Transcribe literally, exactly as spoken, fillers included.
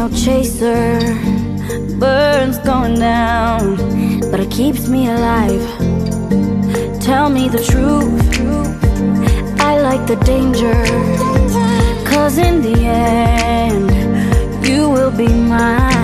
no chaser, burns going down, but it keeps me alive. Tell me the truth, I like the danger, cause in the end, you will be mine.